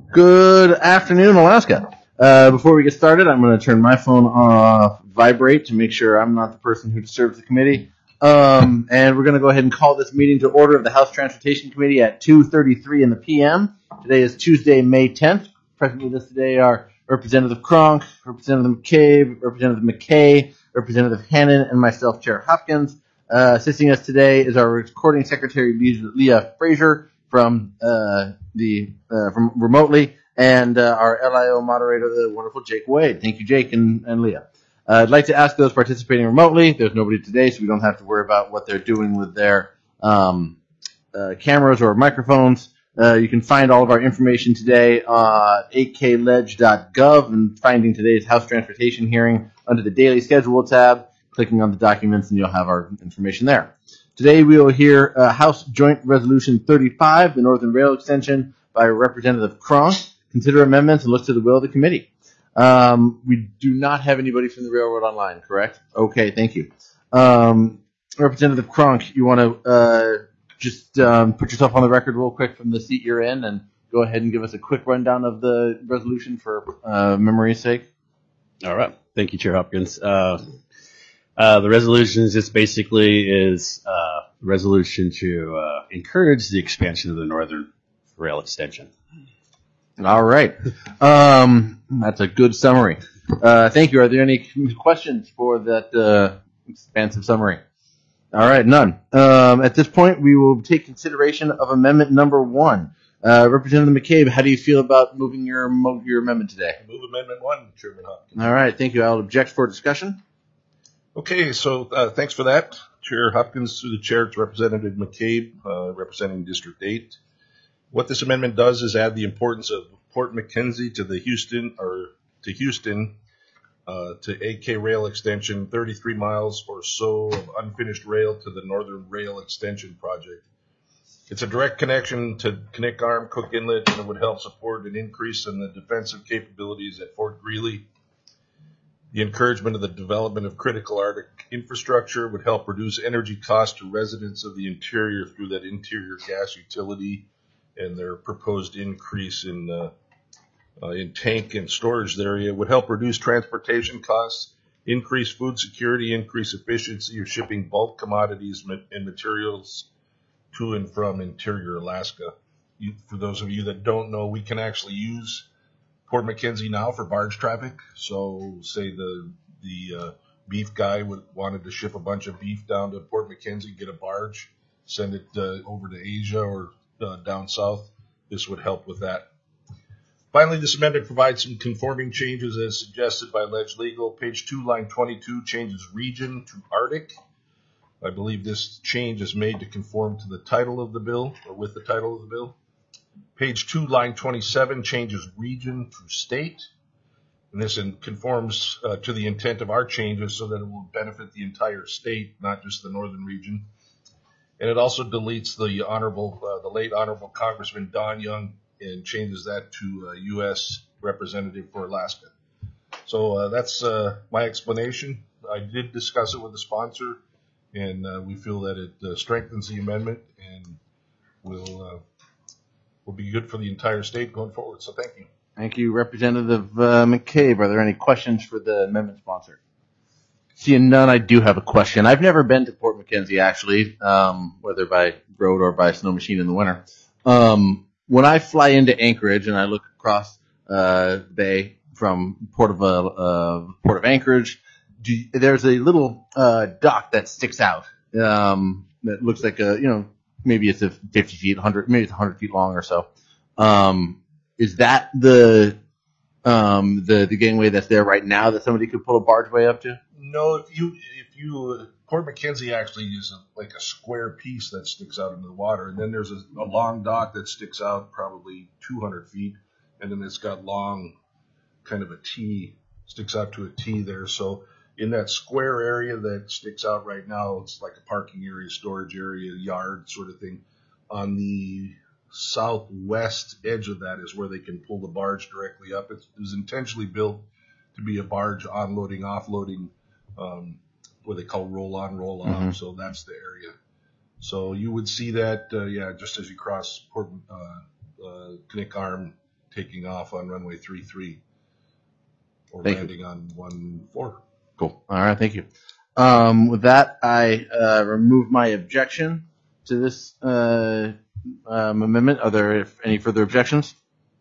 Good afternoon, Alaska. Before we get started, I'm going to turn my phone off vibrate to make sure I'm not the person who disturbs the committee. And we're going to go ahead and call this meeting to order of the House Transportation Committee at 2:33 in the p.m. Today is Tuesday, May 10th. Present with us today are Representative Cronk, Representative McCabe, Representative McKay, Representative Hannon, and myself, Chair Hopkins. Assisting us today is our recording secretary, Leah Frazier, from remotely, and our LIO moderator, the wonderful Jake Wade. Thank you, Jake and Leah. I'd like to ask those participating remotely. There's nobody today, so we don't have to worry about what they're doing with their cameras or microphones. You can find all of our information today at 8kledge.gov and finding today's House Transportation hearing under the Daily Schedule tab, clicking on the documents, and you'll have our information there. Today we will hear House Joint Resolution 35, the Northern Rail Extension, by Representative Cronk. Consider amendments and look to the will of the committee. We do not have anybody from the railroad online, correct? Okay, thank you. Representative Cronk, you want to just put yourself on the record real quick from the seat you're in and go ahead and give us a quick rundown of the resolution for memory's sake? All right. Thank you, Chair Hopkins. The resolution just basically is a resolution to encourage the expansion of the Northern Rail Extension. All right. That's a good summary. Thank you. Are there any questions for that expansive summary? All right, none. At this point, we will take consideration of amendment number 1. Representative McCabe, how do you feel about moving your amendment today? Move amendment 1, Chairman Hopkins. All right, thank you. I'll object for discussion. Okay, so thanks for that. Chair Hopkins, through the chair, to Representative McCabe, representing District 8. What this amendment does is add the importance of Port McKenzie to Houston to AK Rail Extension, 33 miles or so of unfinished rail to the Northern Rail Extension project. It's a direct connection to Knik Arm, Cook Inlet, and it would help support an increase in the defensive capabilities at Fort Greely. The encouragement of the development of critical Arctic infrastructure would help reduce energy costs to residents of the interior through that interior gas utility and their proposed increase in tank and storage area. It would help reduce transportation costs, increase food security, increase efficiency of shipping bulk commodities and materials to and from interior Alaska. For those of you that don't know, we can actually use Port McKenzie now for barge traffic. So say the beef guy wanted to ship a bunch of beef down to Port McKenzie, get a barge, send it over to Asia or down south. This would help with that. Finally, this amendment provides some conforming changes as suggested by Ledge Legal. Page 2, line 22 changes region to Arctic. I believe this change is made to conform to the title of the bill, or with the title of the bill. Page 2, line 27 changes region to state. And this conforms to the intent of our changes so that it will benefit the entire state, not just the northern region. And it also deletes the late Honorable Congressman Don Young and changes that to U.S. Representative for Alaska. So that's my explanation. I did discuss it with the sponsor, and we feel that it strengthens the amendment and will be good for the entire state going forward. So thank you. Thank you, Representative McCabe. Are there any questions for the amendment sponsor? Seeing none, I do have a question. I've never been to Port McKenzie, actually, whether by road or by snow machine in the winter. When I fly into Anchorage and I look across the bay from Port of Anchorage, there's a little dock that sticks out that looks like maybe it's 50 feet, 100, maybe it's 100 feet long or so. Is that the gangway that's there right now that somebody could pull a bargeway up to? No, if you Port McKenzie actually is like a square piece that sticks out into the water, and then there's a long dock that sticks out probably 200 feet, and then it's got long, kind of a T, sticks out to a T there. So in that square area that sticks out right now, it's like a parking area, storage area, yard sort of thing. On the southwest edge of that is where they can pull the barge directly up. It was intentionally built to be a barge onloading, offloading, what they call roll-on, roll-off. Mm-hmm. So that's the area. So you would see that, just as you cross Knik Arm taking off on runway 33 or Thank you. landing on 14. Cool. All right, thank you. With that, I remove my objection to this amendment. Are there any further objections?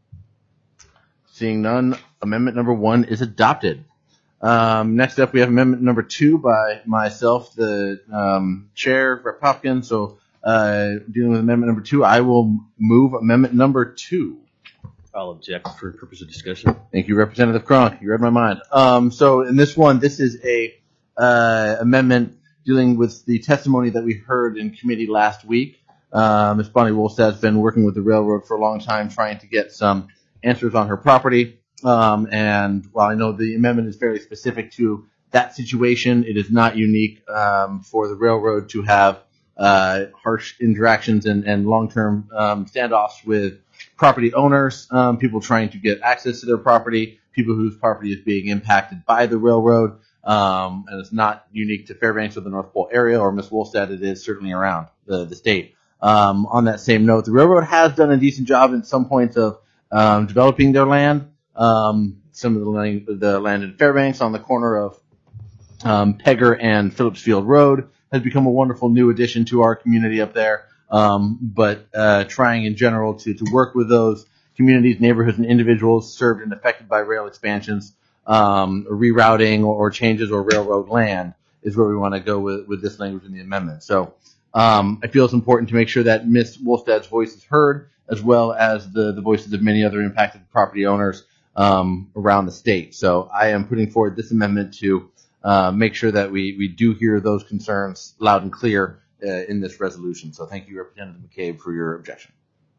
Seeing none, amendment number 1 is adopted. Next up, we have amendment number 2 by myself, the chair, Rep. Hopkins. So, dealing with amendment number 2, I will move amendment number 2. I'll object for purpose of discussion. Thank you, Representative Cronk. You read my mind. So in this one, this is a amendment dealing with the testimony that we heard in committee last week. Ms. Bonnie Wolstad has been working with the railroad for a long time, trying to get some answers on her property. And while I know the amendment is very specific to that situation, it is not unique for the railroad to have harsh interactions and long-term standoffs with property owners, people trying to get access to their property, people whose property is being impacted by the railroad. And it's not unique to Fairbanks or the North Pole area or Ms. Wolstad. It is certainly around the state. On that same note, the railroad has done a decent job at some points of developing their land. Some of the land in Fairbanks on the corner of Pegger and Phillips Field Road has become a wonderful new addition to our community up there. But trying in general to work with those communities, neighborhoods, and individuals served and affected by rail expansions, rerouting or changes or railroad land is where we want to go with this language in the amendment. So I feel it's important to make sure that Ms. Wolstad's voice is heard, as well as the voices of many other impacted property owners around the state. So I am putting forward this amendment to make sure that we do hear those concerns loud and clear in this resolution. So thank you, Representative McCabe, for your objection.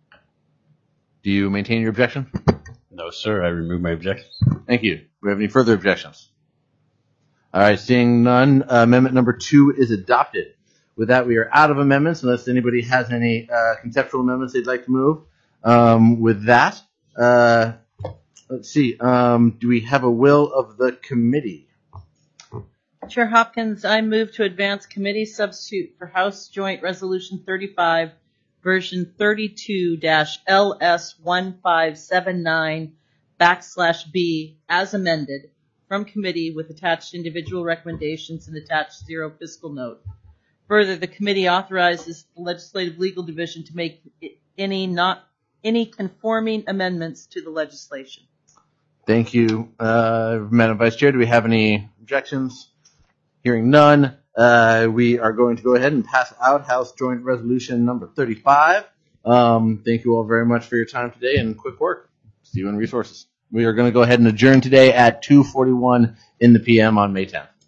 Do you maintain your objection? No, sir. I remove my objection. Thank you. Do we have any further objections? All right, seeing none, amendment number 2 is adopted. With that, we are out of amendments unless anybody has any conceptual amendments they'd like to move. With that, let's see. Do we have a will of the committee? Chair Hopkins, I move to advance committee substitute for House Joint Resolution 35, version 32-LS1579/B as amended from committee with attached individual recommendations and attached 0 fiscal note. Further, the committee authorizes the Legislative Legal Division to make any conforming amendments to the legislation. Thank you, Madam Vice Chair. Do we have any objections? Hearing none, we are going to go ahead and pass out House Joint Resolution number 35. Thank you all very much for your time today and quick work. See you in resources. We are going to go ahead and adjourn today at 2:41 in the PM on May 10th.